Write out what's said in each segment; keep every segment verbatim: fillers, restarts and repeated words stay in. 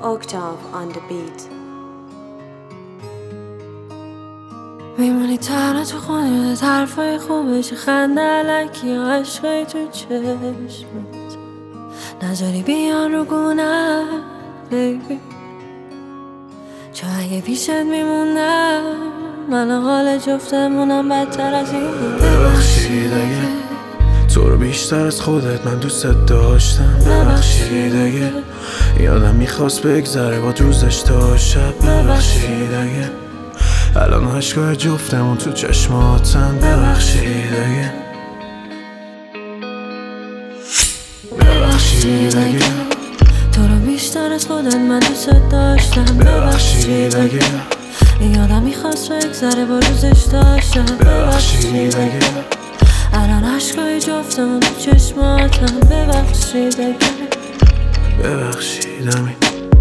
Octave on the beat. میمونی تنها تو خونه، حرفای خوبش، خنده علکی یا عشقی تو چشمت، نذاری بیان رو گونم بیبی، چون اگه پیشت میمونم من حال جفتمونم بدتر از این بود. ببخشید اگه تو رو بیشتر از خودت من دوستت داشتم. ببخشید اگه یادم میخواست بگذره با روزش تا شب. ببخشید اگه الان عشقای جفتمون تو چشماتن. ببخشید اگه ببخشید اگه تو رو بیشتر از خودت من دوستت داشتم. ببخشید اگه یادم میخواست بگذره با روزش تا شب. ببخشید اگه الان عشقای جفتمون تو چشماتن. ببخشید اگه ببخشید همین.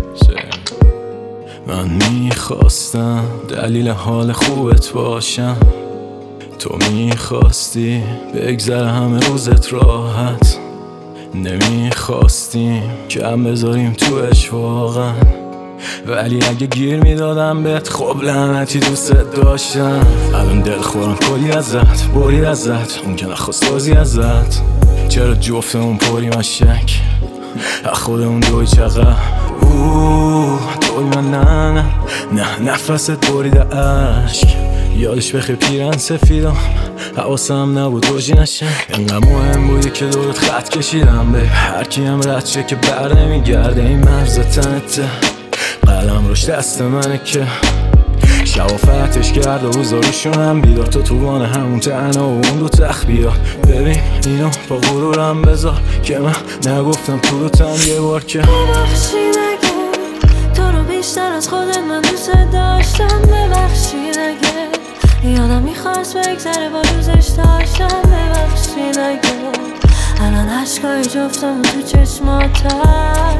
من میخواستم دلیل حال خوبت باشم، تو میخواستی بگذره همه روزت راحت، نمیخواستیم کم بذاریم توش واقعا، ولی اگه گیر میدادم بهت خب لعنتی دوستت داشتم. الان دل خورم کلی ازت، برید ازت، اون که نخواست بازی ازت، چرا جفتمون پریم از شک از خودمون دوی چقدر اوه دوی من نه نه نه نفست برید عشق. یادش بخیر پیرن سفیدم حواسم نبود روژی نشه، انقدر مهم بودی که دورت خط کشیدم به هر کی هم رد شه که بر نمیگرده این مرز تنته. قلم روش دست منه که شوافتش کرد و روزاروشون هم بیدار، تو توان همون تنها و اون دو تخت بیاد. ببین اینو با غرورم بذار که من نگفتم تو رو تن یه بار که ببخشید اگه تو رو بیشتر از خودت من دوست داشتم. ببخشید اگه یادم میخواست بگذره با روزش داشتم. ببخشید اگه الان عشقای جفتمون تو چشماتن.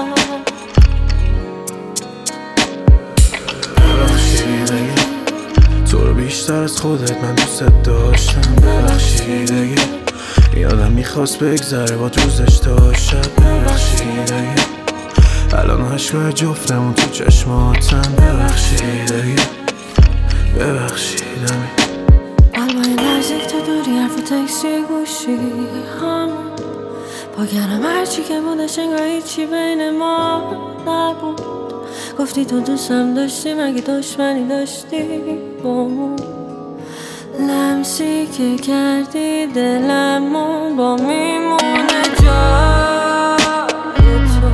ببخشید اگه تو رو بیشتر از خودت من دوستت داشتم. ببخشید اگه یادم میخواست بگذره با روزش تا شب. ببخشید اگه الان عشقای جفتمون تو چشماتن. ببخشید اگه ببخشید همین. قلبای نزدیک تو دوری، حرف تکسی گوشی هم پاگرم هرچی که بودش انگار هیچی بین ما نبود. گفتی تو دوستم داشتی مگه دشمنی داشتی بامون، لمسی که کردی دلمون با میمونه جای تو.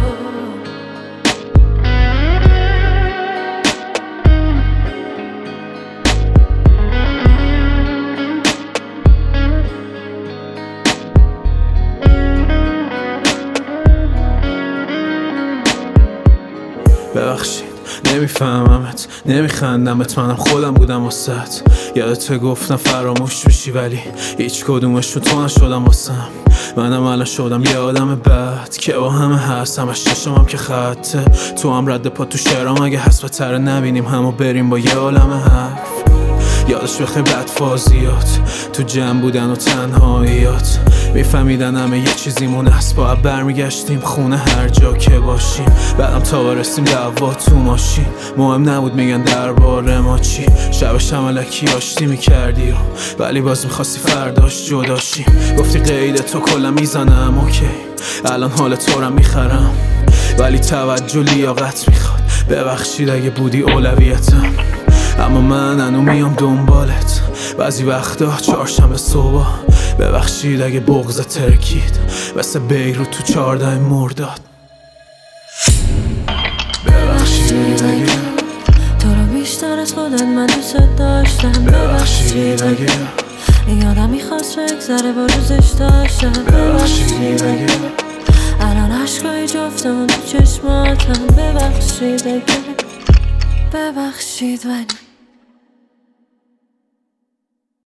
ببخشید نمیفهممت، نمیخندمت، منم خودم بودم واسط. یادت گفتم فراموش میشی ولی هیچ کدومشو تو نشدم واسم. منم الان شدم یه آدم بد که با همه هست، همش چشمم که خطه. تو هم رد پا تو شعرام اگه هست بهتره نبینیم همو بریم با یه عالم حرف. یادش بخیر بدفازیات تو جمع بودن و تنهاییات، میفهمیدن همه یه چیزیمون هست، باید برمیگشتیم خونه هر جا که باشیم. بعدم تا برسیم دعوا تو ماشین، مهم نبود میگن درباره ما چی. شبش هم الکی آشتی میکردی و ولی باز میخواستی فرداش جداشیم. گفتی قید تو کلا میزنم اوکی، الان حال تو رو میخرم ولی توجه لیاقت میخواد. ببخشید اگه بودی اولویتم، اما من هنو میام دنبالت بعضی وقتا چهارشنبه صبح. ببخشید اگه بغضت ترکید مثل بیروت تو چهارده مرداد. ببخشید اگه تو رو بیشتر از خودت من دوست داشتم. ببخشید اگه یادم میخواست بگذره با روزش داشتم. ببخشید اگه الان عشقای جفتمون تو چشماتن. ببخشید اگه ببخشید ولی